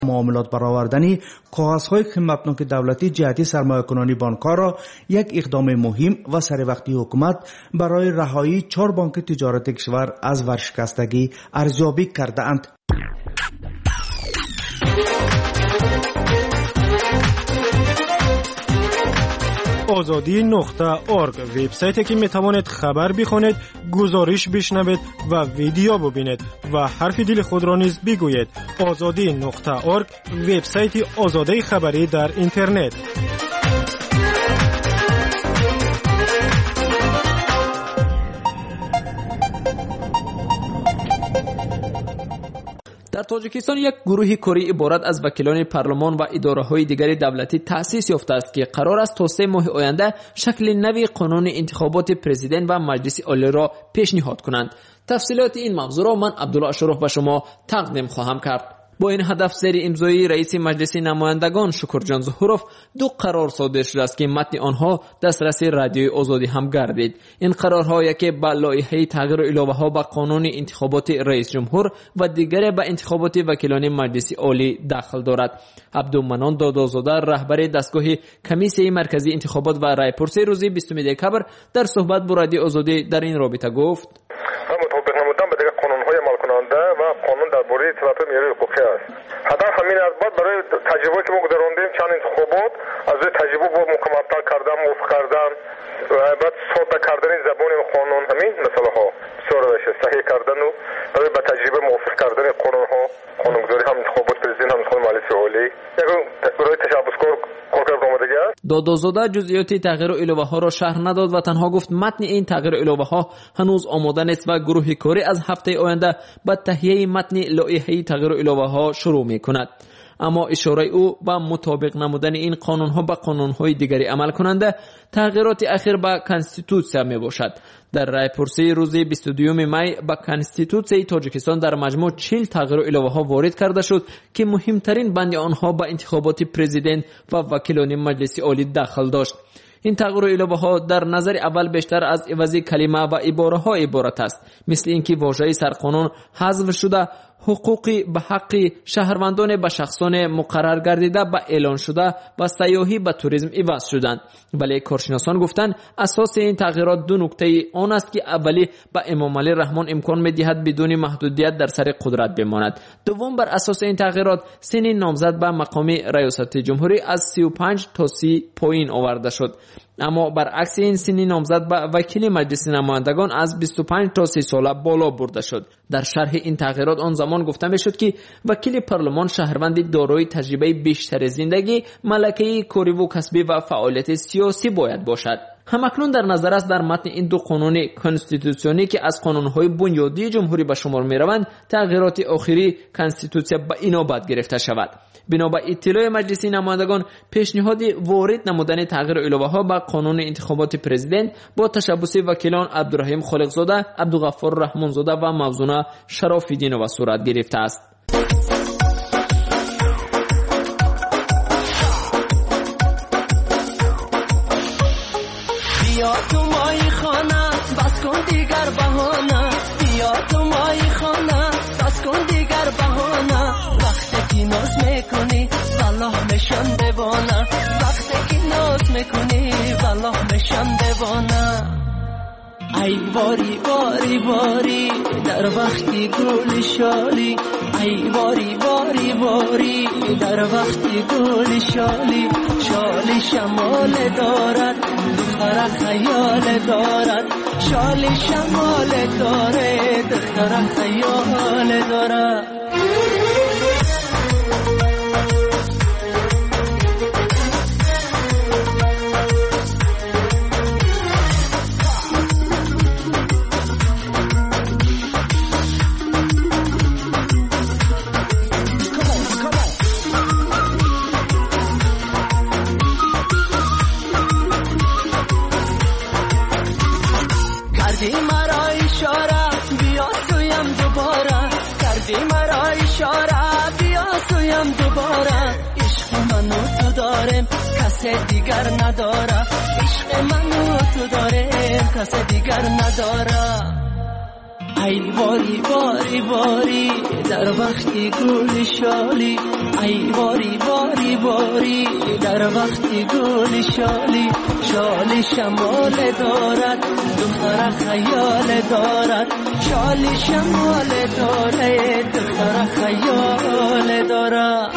معاملات برآوردن کاغذهای قیمتناک دولتی جهتی سرمایه‌گذاری بانک‌ها را یک اقدام مهم و سروقتی حکومت برای رهایی 4 بانک تجارتی کشور از ورشکستگی ارزیابی کرده‌اند. azadi.org وبسایتی که میتوانید خبر بخونید، گزارش بشنوید و ویدیو ببینید و حرف دل خود را نیز بگویید. azadi.org وبسایت آزادی خبری در اینترنت. در تاجیکستان یک گروه کاری عبارت از وکیلان پارلمان و اداره‌های دیگر دولتی تأسیس یافته است که قرار است تا 3 ماه آینده شکل نوی قانون انتخابات پرزیدنت و مجلس عالی را پیشنهاد کنند. تفصیلات این موضوع را من عبدالله شروح به شما تقدیم خواهم کرد. با این هدف زیر امضای رئیس مجلس نمایندگان شکرجان ظهورov 2 قرار صادر شده است که متن آنها دسترس رادیوی آزادی هم گردید. این قرارها یکی به لایحه تغییر علاوه‌ها به قانون انتخابات رئیس جمهور و دیگری به انتخابات وکیلان مجلس عالی دخل دارد. عبدالمنان دادازاده رهبر دستگاه کمیسیون مرکزی انتخابات و رایپرسی روز 20 دکبر در صحبت با رادیو آزادی در این رابطه گفت: مطابق نمودن به دیگر قانون‌های عمل کننده و قانون درباره اطلاعات معیاری حقوقی است. هدف همین است بعد برای تجربه که ما گذراندیم چند انتخابات از روی تجربه با مکمل‌تر کردن، موافق کردن و بعد ساده کردن زبان قانون، همین مسئله‌ها بسیار صحیح کردن و برای با تجربه موافق کردن قانون‌ها، قانونگذاری هم انتخابات پرزیدنت هم انتخابات مجلس عالی یک برای تشبثکار کارکرد آمدگی است. دادازاده جزئیات تغییر الوه‌ها را شرح نداد و تنها گفت متن این تغییر الوه‌ها هنوز آماده نیست و گروه کاری از هفته آینده با تهیه متن لایحه تغییر الوه‌ها شروع می‌کند. اما اشاره او به مطابق نمودن این قانون‌ها با قانون‌های دیگری عمل کننده تغییرات اخیر به کانستیتوسیا میباشد. در رایپرسی روز 22 می به کانستیتوسیای تاجیکستان در مجموع 40 تغییر الوه‌ها وارد کرده شد که مهمترین بند آنها به انتخابات پرزیدنت و وکیلان مجلس عالی دخل داشت. این تغییر الوه‌ها در نظر اول بیشتر از عوض کلمه و عباره‌ها عبارت است، مثل اینکه واژه سرقانون حذف شده، حقوقی به حق شهروندان به شخصان مقرر گردیده به اعلان شده و سیاحی به توریسم عوض شدند. ولی کارشناسان گفتند اساس این تغییرات 2 نکته آن است که اولی به امام علی رحمان امکان می‌دهد بدون محدودیت در سر قدرت بماند. دوم بر اساس این تغییرات سن نامزد به مقام ریاست جمهوری از 35 تا 30 پایین آورده شد. اما برعکس این سن نامزد به وکیل مجلس نمایندگان از 25 تا 30 ساله بالا برده شد. در شرح این تغییرات آن زمان گفته میشد که وکیل پارلمان شهروند دارای تجربه بیشتر زندگی، ملکه کاری و کسبی و فعالیت سیاسی باید باشد. همکنون در نظر است در متن این 2 قانون کانستیتوسیونی که از قانون‌های بنیادی جمهوری به شمار می‌روند تغییرات آخری کانستیتوسیا به اینابت گرفته شود. بنابر اطلاع مجلس نمایندگان پیشنهاد وارد نمودن تغییر الوه‌ها به قانون انتخابات پرزیدنت با تشبث وکیلان عبدالرحیم خالقزاده، عبدالغفار رحمانزاده و موزونه شراف‌الدینова صورت گرفته است. بیا تو مای خانه بس کن دیگر بهانه، بیا تو مای خانه بس کن دیگر بهانه، وقتی که ناز میکنی والله میشم دیوانه، وقتی که ناز میکنی والله میشم دیوانه. ای باری باری باری در وقتی گل شالی، ای باری باری باری در وقتی گل شالی، شالی شمال دارد دختر خیال دارد، شالی شمال دارد دختر خیال دارد. کردی مرا اشاره بیا سویم دوباره، کردی مرا اشاره بیا سویم دوباره، عشق منو تو دارم کسی دیگر نداره، عشق منو تو دارم کسی دیگر نداره. ای باری باری باری در وقتی گل شالی، ای باری باری باری در وقتی گل شالی. شالی شمال دارد دختر خیال دارد، شالی شمال دارد دختر خیال دارد.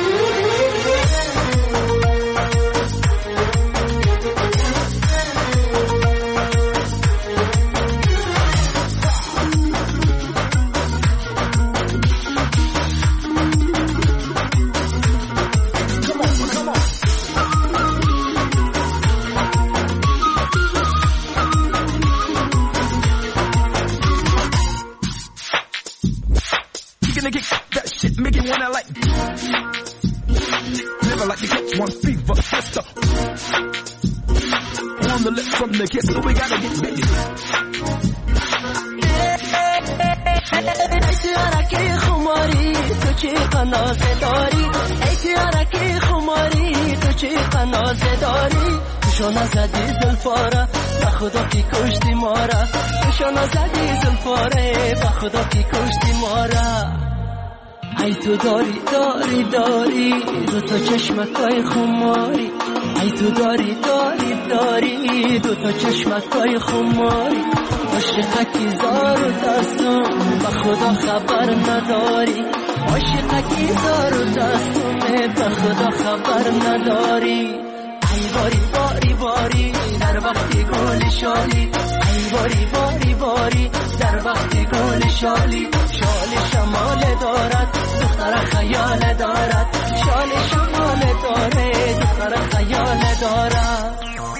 شانا زدی زلفاره با خدا کی کشتی مارا، شانا زدی زلفاره با خدا کی کشتی مارا. ای تو داری داری داری دو تا چشمکای خماری، ای تو داری داری داری دو تا چشمکای خماری. عاشقکی زار و دستم با خدا خبر نداری، عاشقکی زار و دستم با خدا خبر نداری. ای باری باری باری در وقتی گل شالی، ای باری باری باری در وقتی گل شالی. شالی شمال دارد دختر خیال دارد، شالی شمال دارد دختر خیال دارد.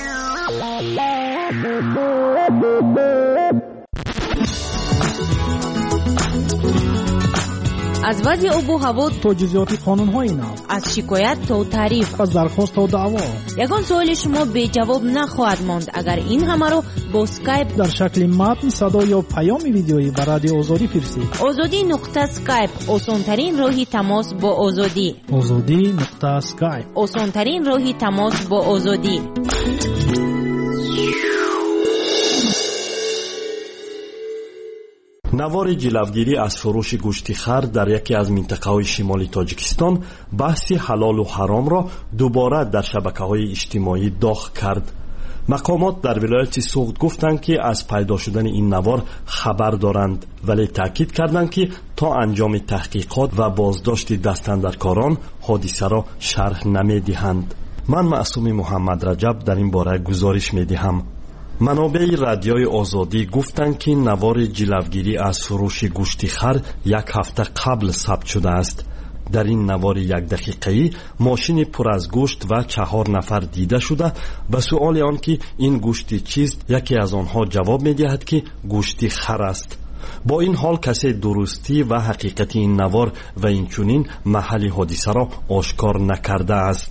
از وضع آب و هوا تا جزئیات قانون‌های نو، از شکایت تا تعریف، از درخواست تا دعوا، یگان سوال شما بی جواب نخواهد ماند اگر این همه رو با اسکایپ در شکل متن، صدا یا پیام ویدیویی به رادیو آزادی فرستید. azadi.skype آسان‌ترین راهی تماس با آزادی. azadi.skype آسان‌ترین راهی تماس با آزادی. навори ҷилавгирӣ аз фурӯши гӯшти хар дар яке аз минтақаҳои шимоли тоҷикистон баҳси ҳалолу ҳаромро дубора дар шабакаҳои иҷтимоӣ дох кард. мақомот дар вилояти суғд гуфтанд ки аз пайдо шудани ин навор хабар доранд, вале таъкид карданд ки то анҷоми таҳқиқот ва боздошти дастандаркорон ҳодисаро шарҳ намедиҳанд. ман маъсуми муҳаммадраҷаб дар ин бора гузориш медиҳам. манобеи радиои озодӣ гуфтанд ки навори ҷилавгирӣ аз фурӯши гӯшти хар як ҳафта қабл сабт шудааст. дар ин навори якдақиқаӣ мошини пур аз гӯшт ва 4 нафар дида шуда, ба суоли он ки ин гӯшти чист, яке аз онҳо ҷавоб медиҳад ки гӯшти хар аст. бо ин ҳол касе дурустӣ ва ҳақиқати ин навор ва инчунин маҳалли ҳодисаро ошкор накардааст.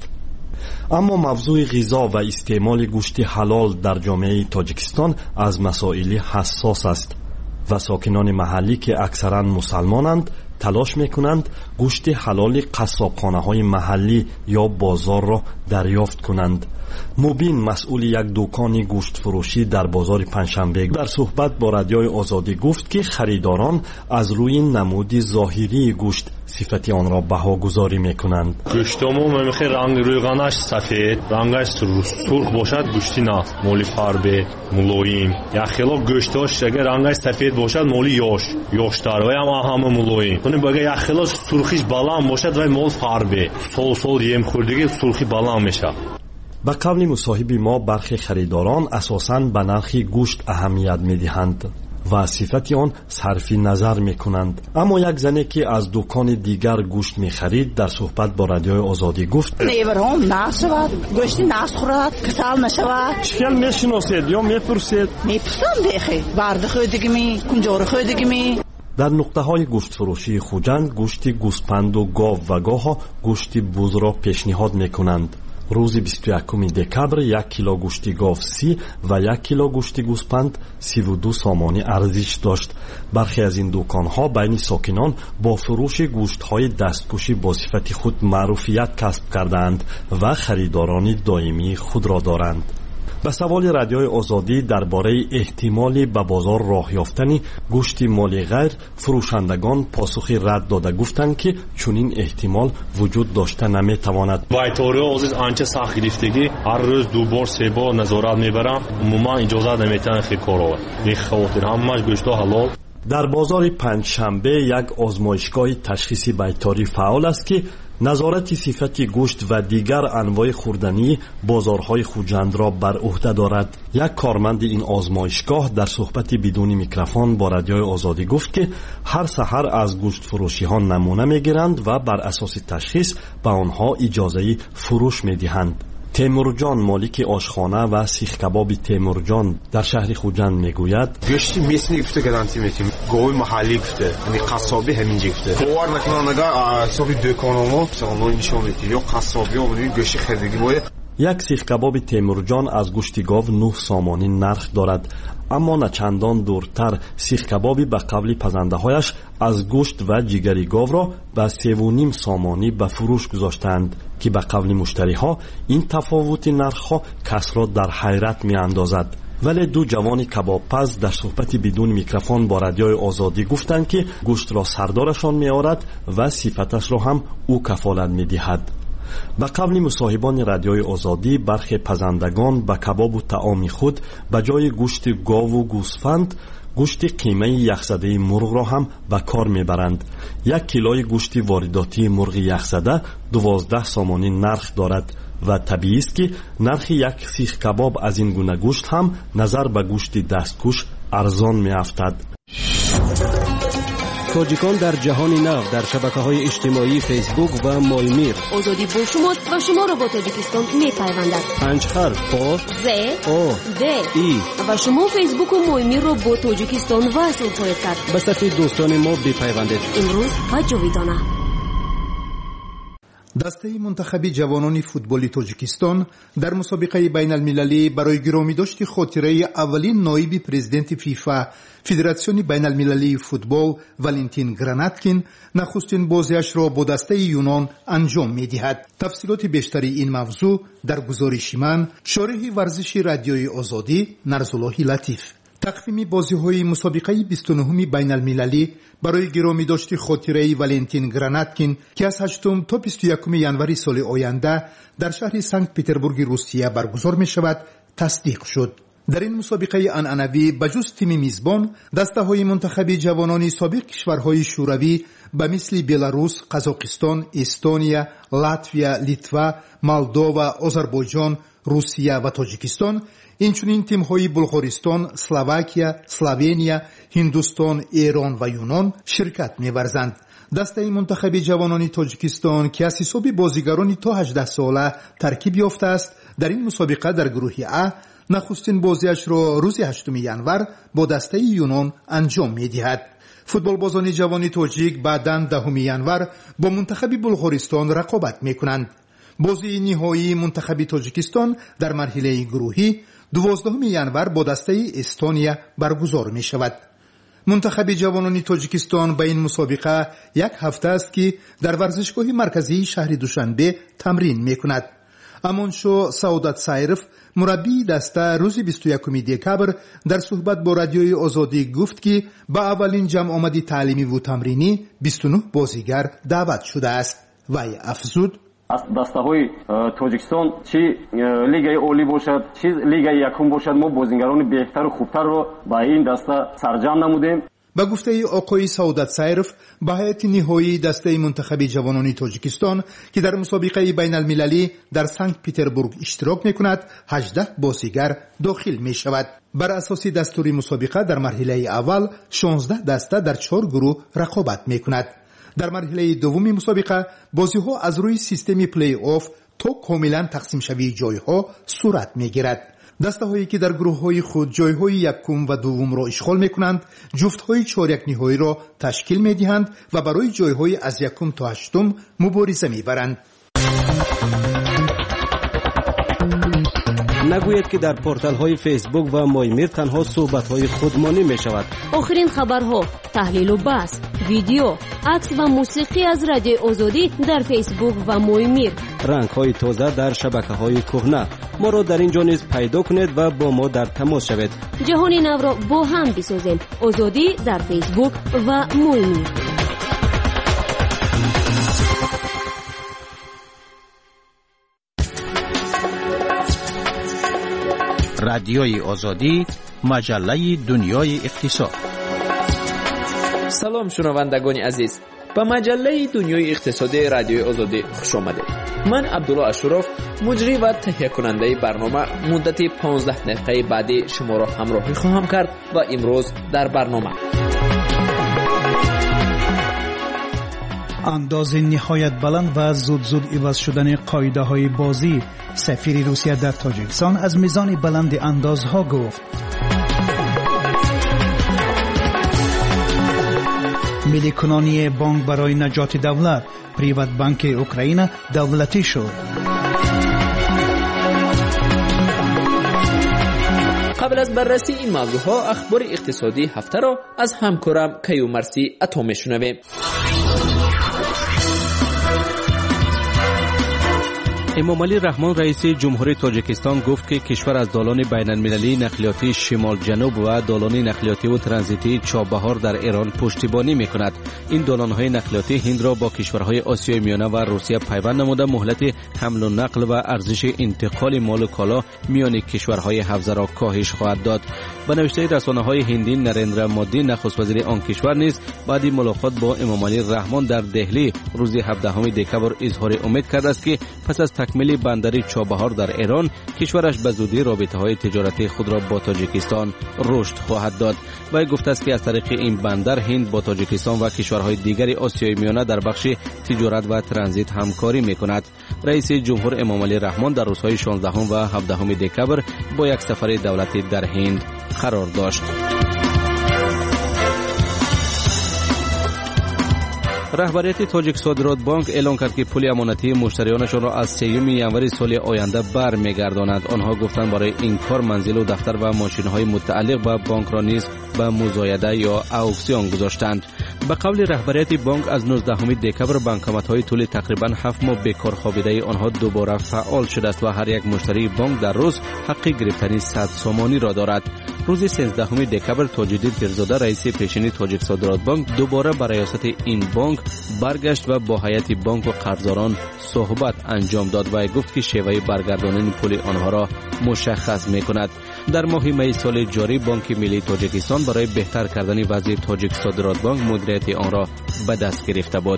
аммо мавзӯи ғизо ва истеъмоли гӯшти ҳалол дар ҷомеаи тоҷикистон аз масоили ҳассос аст ва сокинони маҳаллӣ ки аксаран мусалмонанд талош мекунанд гӯшти ҳалоли қассобхонаҳои маҳаллӣ ё бозорро дарёфт кунанд. мубин масъули як дӯкони гӯштфурӯшӣ дар бозори панҷшанбе дар суҳбат бо радиои озодӣ гуфт ки харидорон аз рӯи намуди зоҳирии гӯшт сифати онро баҳогузорӣ мекунанд. гӯштамо мемехе ранг рӯйғанаш сафед, рангаш сурх бошад гӯшти на моли фарбе мулоим. яхело гӯшташ агар рангаш сафед бошад моли ёштар ва ҳам ҳама мулоим. хуни агар яхело сурхиш баланд бошад ва мол фарбе сол ем хӯрдиги сурхи баланд мешавад. ба қавли мусоҳиби мо бархи харидорон асосан ба нархи гӯшт аҳамият медиҳанд ва сифати он сарфи назар мекунанд. аммо як зане ки аз дӯкони дигар гӯшт мехарид дар суҳбат бо радиои озодӣ гуфт: неварҳом нашавад, гӯшти нас хӯрад, касал нашавад. чикел мешиносед ё мепурсед? мепурсам бехе барди хӯдигими кунҷори хӯдигими. дар нуқтаҳои гӯштфурӯшии хуҷанд гӯшти гӯспанду гов ва гоҳо гӯшти бузро пешниҳод мекунанд. рӯзи 21 декабр 1 кило гӯшти гов 30 ва 1 кило гӯшти гӯспанд 32 сомонӣ арзиш дошт. бархе аз ин дӯконҳо байни сокинон бо фурӯши гӯштҳои дасткушӣ бо сифати худ маъруфият касб кардаанд ва харидорони доимии худро доранд. به سوال رادیوی آزادی درباره احتمال به بازار راه یافتن گوشت مالی غیر، فروشندگان پاسخی رد داده گفتند که چنین احتمال وجود داشته نمیتواند. بایتوری عزیز آنچه سخت گرفتگی هر روز دو بار سه بار نظارت میبرم، عموما اجازه نمیتونن خیلی کارو میخواتن همش گوشت حلال. در بازار پنجشنبه یک آزمایشگاه تشخیصی بایتاری فعال است که نظارت صفت گوشت و دیگر انواع خوردنی بازارهای خوجند را بر عهده دارد. یک کارمند این آزمایشگاه در صحبت بدون میکروفون با رادیوی آزادی گفت که هر سحر از گوشت فروشی ها نمونه میگیرند و بر اساس تشخیص به آنها اجازه فروش میدهند. تیمورجان مالک آشخانه و سیخ کباب تیمورجان در شهر خوجند میگوید گوشت میسنی گفته گارانتی میتیم گوی محلی گفته یعنی قصابی همینجا گفته باور نکنن اگر حسابی دکانمو مثلا نشون میدی یا قصابی اون گوشت خریدگی باید. یک سیخ کباب تیمورجان از گوشت گاو 9 سامانی نرخ دارد، اما نه چندان دورتر سیخ کبابی به قول پزنده هایش از گوشت و جگری گاو را به 3.5 سامانی به فروش گذاشتند که به قول مشتری ها این تفاوت نرخ ها کس را در حیرت می اندازد. ولی دو جوان کباب پز در صحبت بدون میکروفون با رادیوی آزادی گفتند که گوشت را سردارشان می آورد و صفتش را هم او کفالت می دهد. به قول مصاحبان رادیوی آزادی برخی پزندگان به کباب و طعام خود به جای گوشت گاو و گوسفند گوشت قیمه یخزده مرغ را هم به کار میبرند. 1 کیلوی گوشت وارداتی مرغ یخزده 12 سامانی نرخ دارد و طبیعی است که نرخ یک سیخ کباب از این گونه گوشت هم نظر به گوشت دستکش ارزان میافتد. تاجیکان در جهان نو در شبکه‌های اجتماعی فیسبوک و مایمیر. آزادی با شماست و شما را با تاجیکستان می‌پیوندد. 5 حرف پا ز او د ای و شما فیسبوک و مایمیر را با تاجیکستان وصل خواهید کرد. به صفحه دوستان ما بپیوندید. امروز و جاویدانه. دسته منتخبی جوانان فوتبالی تاجیکستان در مسابقه بین المللی برای گرامی داشت خاطره اولین نایب پرزیدنت فیفا فدراسیون بین المللی فوتبال والنتین گراناتکین نخستین بازیش را با دسته یونان انجام می دهد. تفصیلات بیشتری این موضوع در گزارش من شارح ورزشی رادیوی آزادی نرزالله لطیف. تقویم بازی‌های مسابقه 29 بین المللی برای گرامی داشت خاطره والنتین گراناتکین که از 8 تا 21 ژانویه سال آینده در شهر سنت پترزبورگ روسیه برگزار می شود تصدیق شد. در این مسابقه عنعنوی بجز تیم میزبان دسته‌های منتخبی جوانان سابق کشورهای شوروی به مثل بلاروس، قزاقستان، استونیا، لاتویا، لیتوا، مولدووا، آذربایجان، روسیه و تاجیکستان، اینچنین تیم‌های بلغارستان، اسلواکیا، اسلوونیا، هندوستان، ایران و یونان شرکت می‌ورزند. دسته منتخب جوانان تاجیکستان که از حساب بازیگران تا 18 ساله ترکیب یافته است در این مسابقه در گروه ا نخستین بازیش را روز 8 ژانویه با دسته یونان انجام می‌دهد. فوتبال بازان جوان تاجیک بعداً 10 ژانویه با منتخب بلغارستان رقابت می‌کنند. بازی نهایی منتخب تاجیکستان در مرحله گروهی 12 ژانویه با دسته استونیا برگزار می شود. منتخب جوانان تاجیکستان به این مسابقه 1 هفته است که در ورزشگاه مرکزی شهر دوشنبه تمرین می کند. امانشو سعادت سایرف مربی دسته روز 21 دکبر در صحبت با رادیوی آزادی گفت که با اولین جمع آمدی تعلیمی و تمرینی 29 بازیگر دعوت شده است. وی افزود از دسته‌های تاجیکستان چی لیگای اولی باشد چی لیگای یکم باشد ما بازیگران بهتر و خوبتر رو با این دسته سرجم نمودیم. با گفته آقای سعادت سایرف به هیئت نهایی دسته منتخب جوانان تاجیکستان که در مسابقه بین المللی در سنت پترزبورگ اشتراک می‌کند 18 بازیگر داخل می‌شود. بر اساس دستور مسابقه در مرحله اول 16 دسته در 4 گروه رقابت می‌کند. در مرحله دوم مسابقه بازی‌ها از روی سیستم پلی آف تا کاملا تقسیم شوی جای‌ها صورت می‌گیرد. دسته‌هایی که در گروه‌های خود جای‌های یکم و دوم را اشغال می‌کنند، جفت‌های چهارک نهایی را تشکیل می‌دهند و برای جای‌های از یکم تا هشتم مبارزه می‌برند. نگوید که در پورتال های فیسبوک و مایمیر تنها صحبت های خودمانی می شود. آخرین خبرها، تحلیل و بحث، ویدیو، عکس و موسیقی از رادیو آزادی در فیسبوک و مایمیر. رنگ های تازه در شبکه های کهنه. ما را در اینجا نیز پیدا کنید و با ما در تماس شوید. جهان نو را با هم بسازیم. آزادی در فیسبوک و مایمیر. رادیوی آزادی، مجله دنیای اقتصاد. سلام شنوندگان عزیز، به مجله دنیای اقتصادی رادیوی آزادی خوش آمدید. من عبدالله اشرف، مجری و تهیه کننده برنامه، مدت 15 دقیقه بعدی شما را همراهی خواهم کرد و امروز در برنامه انداز نهایت بلند و زود عوض شدن قاعده های بازی. سفیر روسیه در تاجیکستان از میزان بلند اندازها گفت. ملی کنانی بانک برای نجات دولت، پریوت بانک اوکراین دولتی شد. قبل از بررسی این موضوع ها، اخبار اقتصادی هفته را از همکارم کیومرثی عطا میشنویم. امامعلی رحمان رئیس جمهوری تاجیکستان گفت که کشور از دالان بین المللی نقلیاتی شمال جنوب و دالان نقلیاتی و ترانزیتی چابهار در ایران پشتیبانی میکند. این دالان‌های نقلیاتی هند را با کشورهای آسیای میانه و روسیه پیوند نموده مهلت حمل و نقل و ارزش انتقال مال و کالا میان کشورهای حوزه را کاهش خواهد داد. به نوشته رسانه‌های هندی، نریندرا مودی نخست وزیر آن کشور نیز بعد ملاقات با امامعلی رحمان در دهلی روز 17 دکبر اظهار امید کرده است که پس از تکمیل بندر چابهار در ایران، کشورش به زودی رابطه‌های تجارتی خود را با تاجیکستان رشد خواهد داد. و گفته است که از طریق این بندر هند با تاجیکستان و کشورهای دیگر آسیای میانه در بخش تجارت و ترانزیت همکاری می‌کند. رئیس جمهور امامعلی رحمان در روزهای 16 و 17 دکبر با یک سفر دولتی در هند قرار داشت. رهبریت تاجیک صادرات بانک اعلام کرد که پول امانتی مشتریانشان را از 3 ژانویه سال آینده برمیگرداند. آنها گفتند برای این کار منزل و دفتر و ماشین‌های متعلق به بانک را نیز به مزایده یا اکسیون گذاشتند. به قول رهبریت بانک از 19 دکبر بانکمت‌های طول تقریبا 7 ماه بیکار خوابیده آنها دوباره فعال شده است و هر یک مشتری بانک در روز حق گرفتن 100 سومانی را دارد. روز 13 دکبر تاج‌الدین پیرزاده رئیس پیشین تاجیک صادرات بانک دوباره به ریاست این بانک برگشت و با هیئت بانک و قرضداران صحبت انجام داد و گفت که شیوه برگرداندن پول آنها را مشخص می‌کند. در ماه می سال جاری بانک ملی تاجیکستان برای بهتر کردن وضع تاجیک صادرات بانک مدیریت آن را به دست گرفته بود.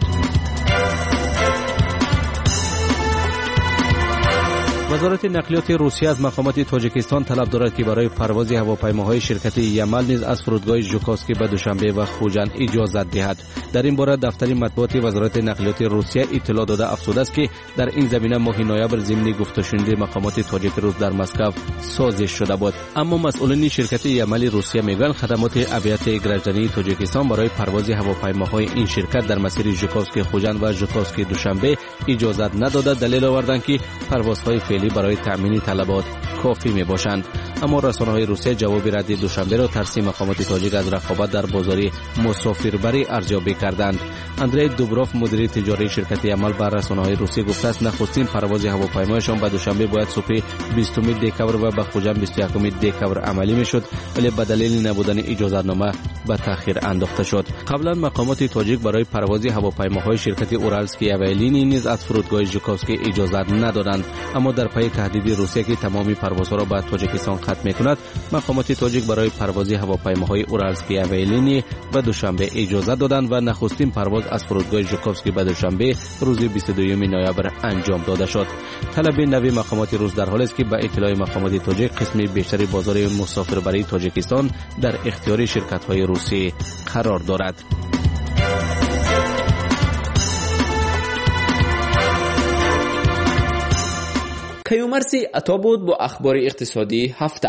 وزارت نقلیات روسیه از مقامات تاجیکستان طلب دارد که برای پرواز هواپیماهای شرکت یمل نیز از فرودگاه ژوکوفسکی به دوشنبه و خوجند اجازت دهد. در این باره دفتر مطبوعات وزارت نقلیات روسیه اطلاع داده افزوده است که در این زمینه ماه نوامبر ضمن گفته‌شنودی مقامات تاجیک روس در مسکو سازش شده بود. اما مسئولین شرکت یمل روسیه میگویند خدمات اویات گرجدنی تاجیکستان برای پرواز هواپیماهای این شرکت در مسیر ژوکوفسکی خوجند و ژوکوفسکی دوشنبه اجازت نداده. دلیل آوردند که پروازهای فعلی برای تامین طلبات کافی می باشند. اما رسانه‌های روسیه جواب رد دوشنبه را ترسیم مقامات تاجیک از رقابت در بازار مسافربری ارزیابی کردند. اندری دوبروف مدیر تجاری شرکت یمل بر رسانه‌های روسیه گفته است نخستین پرواز هواپیمایشان به دوشنبه باید صبح 20 دکبر و به خوجند 21 دکبر عملی میشد، ولی به دلیل نبودن اجازه‌نامه به تأخیر انداخته شد. قبلا مقامات تاجیک برای پرواز هواپیماهای شرکت اورالسکی اویالینی نیز از فرودگاه ژوکوفسکی اجازه ندادند. اما در پی تهدید روسیه که تمامی پروازها را به تاجیکستان ختم می‌کند، مقامات تاجیک برای پرواز هواپیماهای اورالسکی اویالینی به دوشنبه اجازه دادند و نخستین پرواز از فرودگاه ژوکوفسکی به دوشنبه روز 22 نوامبر انجام داده شد. طلب نوی مقامات روس در حالی است که به اطلاع مقامات تاجیک قسم بیشتری بازار مسافربری تاجیکستان در اختیار شرکت‌های روسی قرار دارد. کیومرثی عطا بود با اخبار اقتصادی هفته.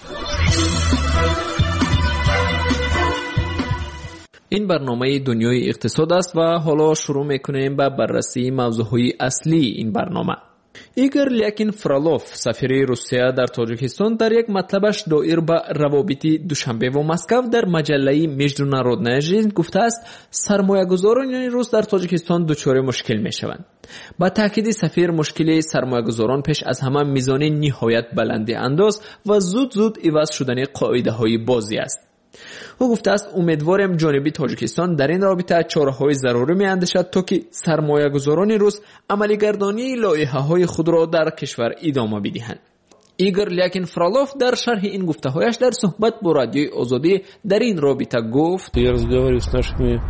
این برنامه دنیای اقتصاد است و حالا شروع میکنیم به بررسی موضوعهای اصلی این برنامه. ایگور لیاکین فرالوف سفیر روسیه در تاجیکستان در یک مطلبش دایر به روابط دوشنبه و مسکو در مجله международная жизнь گفته است سرمایه‌گذاران روس در تاجیکستان دچار مشکل می‌شوند. با تاکید سفیر مشکل سرمایه‌گذاران پیش از همه میزان نهایت بلند انداز و زود عوض شدن قاعده‌های بازی است. او گفته است امیدوارم جانب تاجیکستان در این رابطه چاره‌های ضروری می‌اندیشد تا که سرمایه‌گذاران روس عملی‌گردانی لایحه‌های خود را در کشور ادامه بدهند. ایگور لیاکین فرالوف در شرح این گفته‌هایش در صحبت با رادیوی آزادی در این رابطه گفت: Я разговариваю с нашими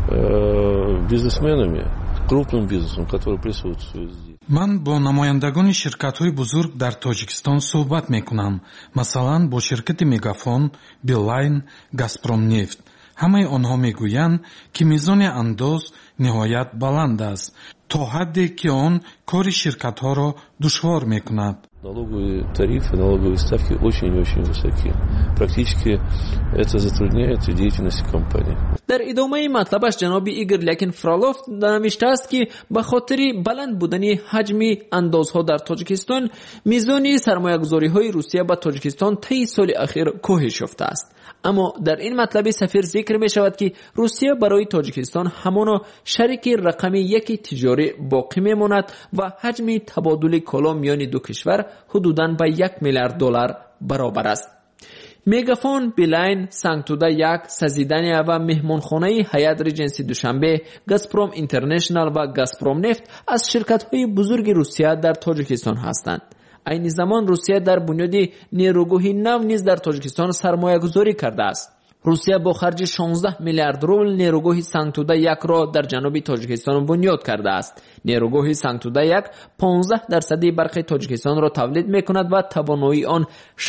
бизнесменами, крупным бизнесом, который присутствует здесь. من با نمایندگان شرکت‌های بزرگ در تاجیکستان صحبت می‌کنم. مثلا با شرکت مگافون، بیلاین، گازپروم نفت. همه آنها میگویند که میزان انداز نهایت بلند است تا حدی که آن کار شرکت‌ها را دشوار می‌کند. Налоговые тарифы, налоговые ставки очень-очень высокие. Практически это затрудняет деятельность компании. در ادامه مطلبش جناب ایگور لیاکین فرالوف نوشته است که به خاطر بلند بودن حجم اندازها در تاجیکستان میزان سرمایه‌گذاری‌های روسیه به تاجیکستان طی سال اخیر کاهش یافته است. اما در این مطلب سفیر ذکر می شود که روسیه برای تاجیکستان همانا شریک رقم یک تجاری باقی می ماند و حجم تبادل کالا میان دو کشور حدوداً به $1 میلیارد برابر است. مگافون، بیلاین، سانگتودا یک، سازیدنیا و مهمانخانه هیئت ریجنسی دوشنبه، گازپروم اینترنشنال و گازپروم نفت از شرکت‌های بزرگ روسیه در تاجیکستان هستند. این زمان روسیه در بنیاد نیروگاه نو نیز در تاجیکستان سرمایه گذاری کرده است. روسیه با خرج 16 میلیارد روبل نیروگاه سانگتودا یک را در جنوب تاجیکستان بنیاد کرده است. نیروگاه سانگتودا یک 15% برق تاجیکستان را تولید می‌کند و توانایی آن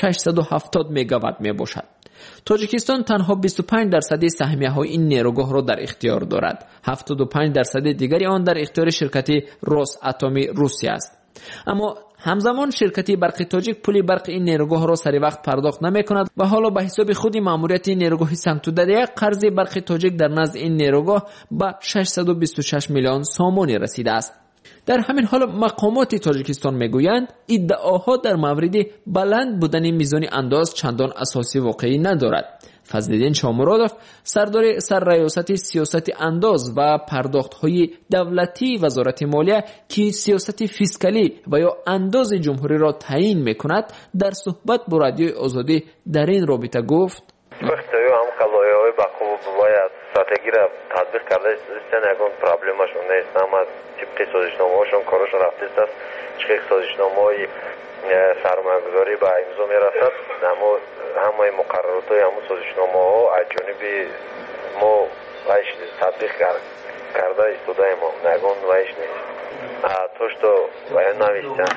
670 مگاوات میباشد. تاجیکستان تنها 25% سهمیه‌های این نیروگاه را در اختیار دارد. 75% دیگری آن در اختیار شرکت روس اتمی روسیه است. اما همزمان شرکت برق تاجیک پول برق این نیروگاه را سری وقت پرداخت نمی کند و حالا به حساب خود ماموریت نیروگاه سانگتودا یک قرض برق تاجیک در نزد این نیروگاه به 626 میلیون سومانی رسیده است. در همین حال مقامات تاجیکستان میگویند ادعاها در مورد بلند بودن میزان انداز چندان اساسی واقعی ندارد. فضلالدین شامرادوف سردار سرریاست سیاست انداز و پرداخت‌های دولتی وزارت مالیه که سیاست فیسکالی و یا انداز جمهوری را تعیین می‌کند در صحبت با رادیوی آزادی در این رابطه گفت: هم قضایای بقوه باید استراتژی را تطبیق کرده است. نگون پرابلمشون نیست، هم از تیپ سازشنامه‌هاشون کارشون رفته است. چه سازشنامه‌های سرمایه‌گذاری به امضا می‌رسد، اما همه مقررات های همون سازشنامه‌ها از جانب ما ویش تطبیق کرده استوده ما نگون ویش نیست. توش تو ویان نویستن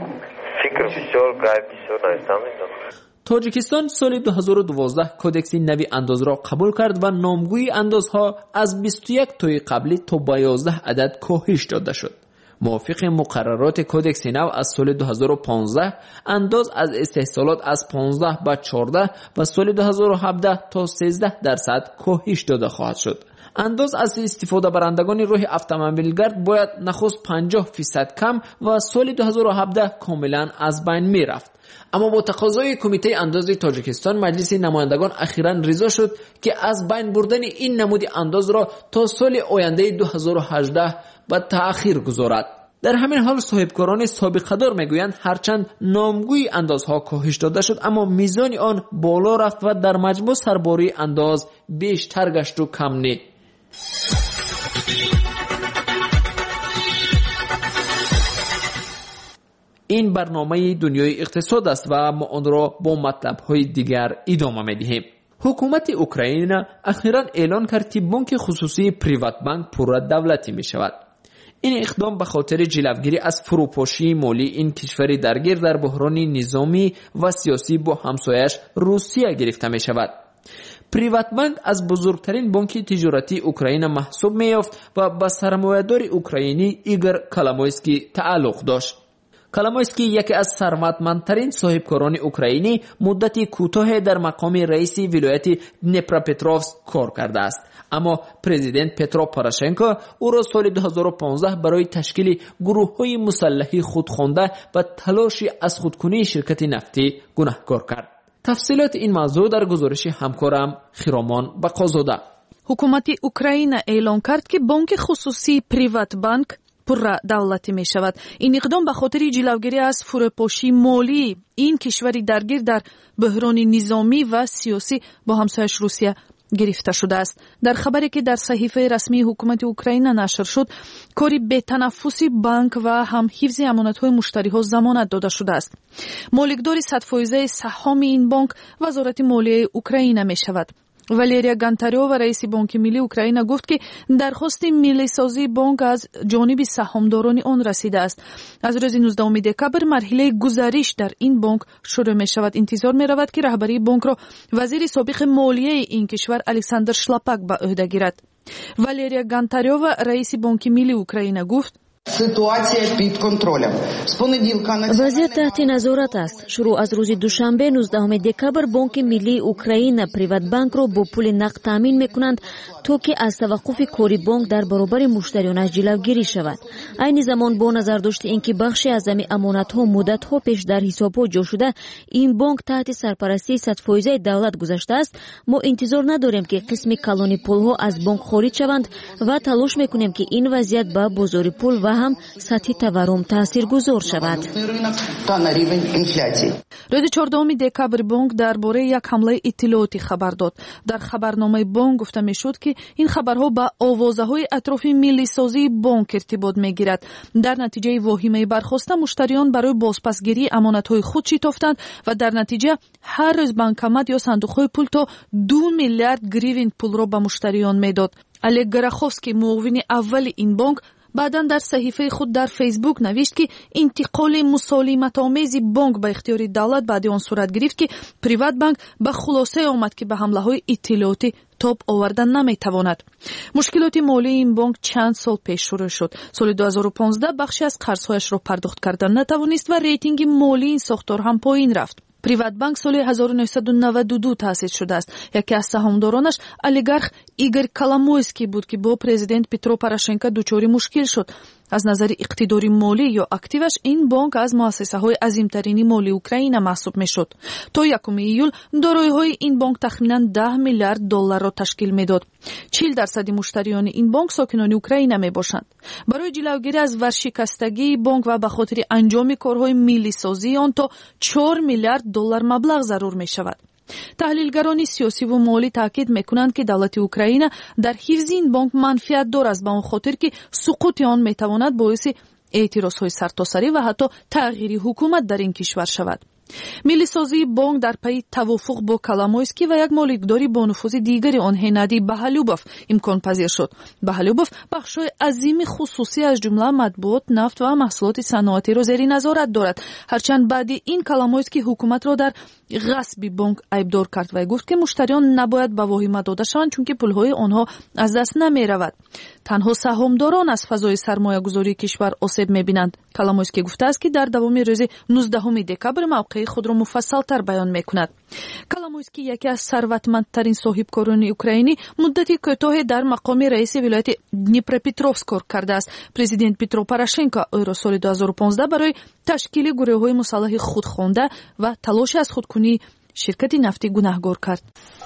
فکر بسیار گای بسیار نویستن میدونم. تاجیکستان سال 2012 کودکس نوی انداز را قبول کرد و نامگوی اندازها از 21 تای قبلی تا به 11 عدد کاهش داده شد. موافق مقررات کودکس نو از سال 2015 انداز از استحصالات از 15 به 14 و سال 2017 تا 13% کاهش داده خواهد شد. انداز از استفاده برندگان راه اتومبیلگرد باید نخست 50% کم و سال 2017 کاملا از بین می رفت. اما با تقاضای کمیته انداز تاجیکستان مجلس نمایندگان اخیراً رضا شد که از بین بردن این نمود انداز را تا سال آینده 2018 به تأخیر گذارد. در همین حال صاحبکاران سابقه دار میگویند هرچند نامگوی اندازها کاهش داده شد اما میزان آن بالا رفت و در مجموع سرباری انداز بیشتر گشت و کم نه. این برنامه دنیای اقتصاد است و ما آن را با مطلب‌های دیگر ادامه می‌دهیم. حکومت اوکراین اخیراً اعلان کرد که بانک خصوصی پریوات بانک پور دولتی می‌شود. این اقدام به خاطر جلوگیری از فروپاشی مالی این کشور درگیر در بحران نظامی و سیاسی با همسایش روسیه گرفته می‌شود. پریوات بانک از بزرگترین بانک تجارتی اوکراین محسوب می‌یافت و به سرمایه‌دار اوکراینی ایگور کالامویسکی تعلق داشت. کالامویسکی یکی از ثروتمندترین صاحبکاران اوکراینی مدتی کوتاه در مقام رئیس ولایت دنیپروپتروفسک کار کرده است. اما پرزیدنت پترو پوراشنکو او را سال 2015 برای تشکیل گروه‌های مسلحی خودخوانده و تلاش از خودکنی شرکت نفتی گناهکار کرد. تفصیلات این موضوع در گزارش همکارم خیرامان بقازاده. حکومت اوکراین اعلام کرد که بانک خصوصی پریوات بانک پورا دولتی می شود. این اقدام به خاطر جلوگیری از فروپاشی مالی این کشوری درگیر در بحران نظامی و سیاسی با همسایش روسیه گرفته شده است. در خبری که در صحیفه رسمی حکومت اوکراین نشر شد، کاری به تنفسی بانک و هم حفظ امانت‌های مشتری‌ها ضمانت داده شده است. مالکدار 100% سهام این بانک وزارت مالیه اوکراین می شود. والریا گانتاریووا رئیس بانک ملی اوکراین گفت که درخواست ملی سازی بانک از جانب سهامداران آن رسیده است. از روز 19 دکامبر مرحله گزارش در این بانک شروع می شود. انتظار می رود که رهبری بانک را وزیر سابق مالیه این کشور الکساندر شلاپاک به عهده گیرد. والریا گانتاریووا رئیس بانک ملی اوکراین گفت: وضعیت تحت نظارت است. شروع از روز دوشنبه 19 دکامبر بانک ملی اوکراین پریوات بانک را با پول نقد تامین میکنند تا که از توقف کاری بانک در برابر مشتریانش جلوگیری شود. عین زمان با نظر داشته اینکه بخشی از امانت ها مدت ها پیش در حساب ها جا شده، این بانک تحت سرپرستی 100% دولت گذاشته است. ما انتظار نداریم که قسم کلانی پول ها از بانک خارج شوند و تلاش میکنیم که این وضعیت به بازار پول و هم سطح تورم تاثیرگذار شود. روز 14 دکامبر بانک درباره یک حمله اطلاعاتی خبر داد. در خبرنامه بانک گفته میشد که این خبرها با آوازه‌های اطراف ملی سازی بانک ارتباط میگیرد. در نتیجه واهمه برخاسته مشتریان برای بازپسگیری امانت‌های خود شتافتند و در نتیجه هر روز بانکمات یا صندوق‌های پول تا 2 میلیارد گریون پول را به مشتریان میداد. الگ گراخوفسکی معاون اول این بانک بعداً در صحیفه خود در فیسبوک نوشت که انتقال مسالمت‌آمیز بانک به اختیار دولت بعد آن صورت گرفت که پریوات بانک به خلاصه آمد که به حمله‌های اطلاعاتی تاب آوردن نمیتواند. مشکلات مالی این بانک چند سال پیش شروع شد. سال 2015 بخشی از قرض‌هایش را پرداخت کردن نتوانست و ریتینگ مالی این ساختار هم پایین رفت. پریوات بانک سال 1992 تأسیس شده است. یکی از سهامدارانش اولیگارخ ایگور کولومویسکی بود که با پرزیدنت پترو پوراشنکو دچار مشکل شد. از نظر اقتداری مالی یا اکتیوش این بانک از مؤسسه‌های عظیم‌ترین مالی اوکراین محسوب می‌شد. تا 1 ایول دارایی‌های این بانک تخمیناً 10 میلیارد دلار را تشکیل می‌داد. 40% مشتریان این بانک ساکنان اوکراین می‌باشند. برای جلوگیری از ورشکستگی بانک و به خاطر انجام کارهای ملی سازی آن تا 4 میلیارد دلار مبلغ ضرور می‌شود. تحلیلگران سیاسی و مالی تاکید میکنند که دولت اوکراین در حفظ این بانک منفعت دارد، به آن خاطر که سقوط آن میتواند باعث اعتراضهای سرتاسری و حتی تغییر حکومت در این کشور شود. ملی سازی بانک در پی توافق با کولومویسکی و یک مالکداری با نفوذ دیگری آن هنادی بهالوبوف امکان پذیر شد. بهالوبوف بخشای عظیم خصوصی از جمله مطبوعات، نفت و محصولات صنعتی را زیر نظارت دارد. هرچند بعد این کولومویسکی حکومت را در غصب بانک عیبدار کرد و گفت که مشتریان نباید به واهمه داده شوند چون که پولهای آنها از دست نمی رود. تنها سهامداران از فضای سرمایه گذاری کشور آسیب می بینند. کولومویسکی گفته است که در دوام روز 19 دکامبر موقع خود را مفصل تر بیان می کند. کولومویسکی یکی از ثروتمندترین صاحبکاران اوکراینی مدتی کوتاه در مقام رئیس ولایت دنیپروپتروفسک کار کرده است. پرزیدنت پترو پوراشنکو او را سال 2015 برای تشکیل گروه‌های مسلح خودخوانده و تلاش از خودکنی شرکت نفتی گناهکار کرد.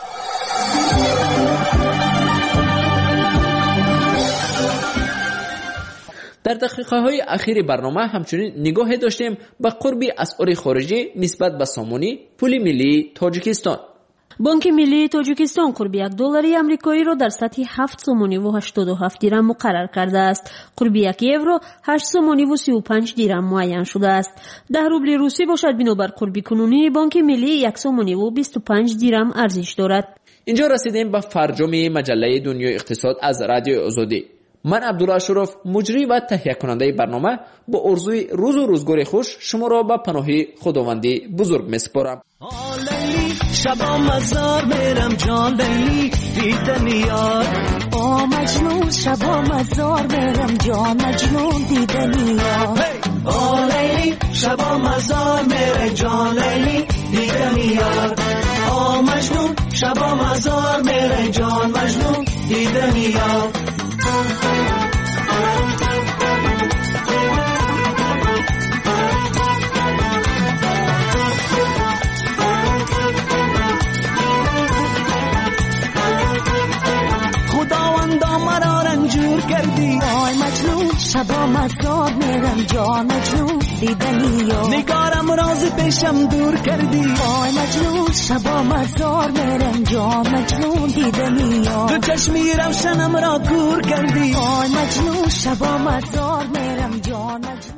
در دقیقه‌های اخیر برنامه همچنین نگاه داشتیم به قرب اسعار خارجی نسبت به سامانی پول ملی تاجیکستان. بانک ملی تاجیکستان قرب $1 آمریکایی را در سطح 7 سومانی و 87 دیرم مقرر کرده است. قرب 1 یورو 8 سومانی و 35 دیرم معین شده است. 10 روبل روسی باشد بنابر قرب کنونی بانک ملی 1 سومانی و 25 دیرم ارزش دارد. اینجا رسیدیم به فرجام مجله دنیای اقتصاد از رادیو آزادی. من عبدالله اشرف مجری و تهیه کننده برنامه با آرزوی روز و روزگار خوش شما را به پناه خداوندی بزرگ میسپارم. شبا مزار میرم جان لیلی دیدن یار آ مجنون شبا مزار میرم جان مجنون دیدن یار آ لیلی شبا مزار میرم جان لیلی دیدن یار آ مجنون شبا مزار میرم جان مجنون دیدنی ها. خداوندا مرا رنجور کردی وای مجنون شبا مزار میرم جان مجنون دیدنی ها. نگارم راز پیشم دور کردی وای مجنون شبا مزار میرم جان مجنون دیدنی ها. تو چشمی روشنم را کور کردی وای مجنون شبا مزار میرم جان مجنون